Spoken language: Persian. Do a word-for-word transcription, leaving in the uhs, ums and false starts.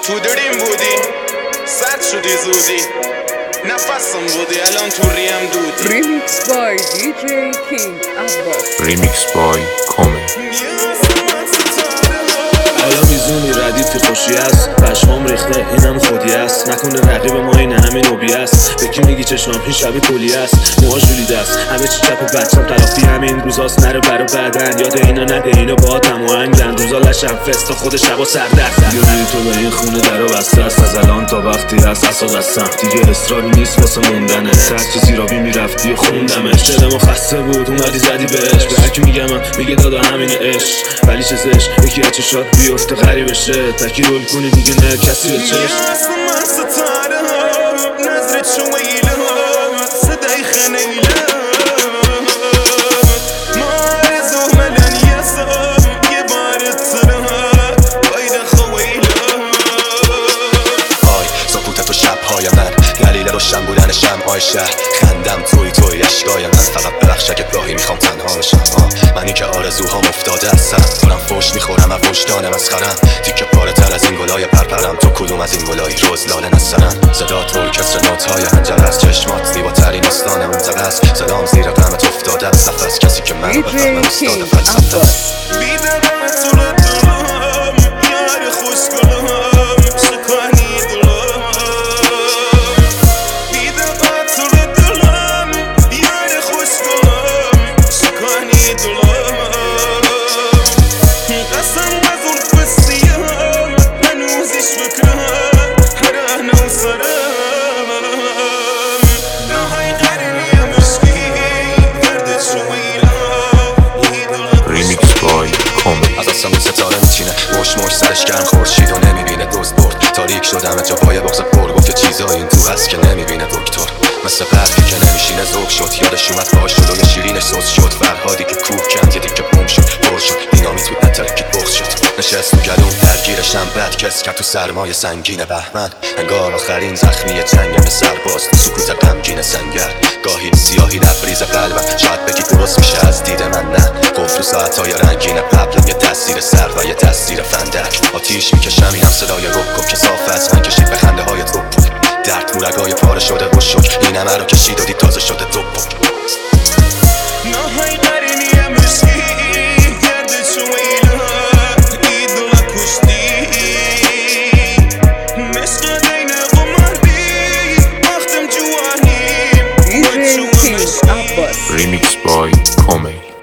تو دریم بودی سرد شدی زودی نفسم بودی الان تو ریم دودی. Remix by دی جی King Abbas. Remix by Kome. حالا میزونی ردیف خوشی است، پشمام ریخته اینم خودی است. نکنه رقیب ما این همین اوبی است. به کی میگی چشمام این شبیه کلی است. موها جولیده است همه چی چپ بچم تلافی همین روزاست. نره برا بعدن یاد اینا نده اینا با هم و هنگن. روزا لشم فست تا خود شبا سردرد. یادی تو به این خونه درو بسته است. از الان تا وقتی هست اصا قسم دیگه اصراری نیست واسه موندنه. سر چیزی را بی میرفتی و خوندمش. دلمو خسته بود اومدی زدی بهش. به هرکی میگم من میگه دادا همین عشق ولی چه زش یکی از چشات بیفته غریب بشه. تکی رول کنی دیگه نه کسی به چشم. من ستاره نظرت شویله صدای خنیله ما عرضو ملن یسا یه بارت سره باید خویله. آی سکوتت و شبهای من دلیل روشن بودن شمعای شهر. خندم توی توی اشکای من فقط برخشه که گاهی میخوام تنها بشم. منی که آرزوهام افتاده از سر دارم فوش میخورم از وجدان مسخرم. تیکه پاره تر از این گلای پرپرم تو کدوم از این گلایی روز لاله نسرم. صدات ارکستر نوت‌های هنجره از چشمات زیباترین استان منطقه است. صدام زیر غمت افتاده از نفس کسی که من بفهمم استاد فلسفه است. از آسمون ستاره میچینه مش مش سرش گرم خورشید و نمیبینه دوست برد. تاریک شدم جا پای بغض پر گفت یه چیزایی این تو هست که نمیبینه دکتر. مثل قلبی که نمیشینه ذوق شد یادش اومد باهاش شد و یه شیرینش سوز شد. فرهادی که کوب کند یه دیگه بوم شد پر شد دینامی توی اترکی بغض شد. نشست تو گلوم درگیرشم بد کس کرد تو سرمای سنگین بهمن. انگار آخرین زخمی جنگم سرباز تو سکوت غمگین سنگر. گاهی سیاهی لبریز قلبم شاید بگی درست میشه از دید من نه. قفل ساعتای رنگین قبلم یه دستیر سر و یه دستیر فندک. آتیش میکشم اینم صدای رک که صاف از من کشید به خنده های تو درد تو رگای پاره شده و شک این همه رو کشید و دید تازه شده دو پک. نهای قرینی مشکی گرد شویله ایدولا کشتی مشق دین قمردی وقتم جوانی دی جی King Abbas. Remix by Kome.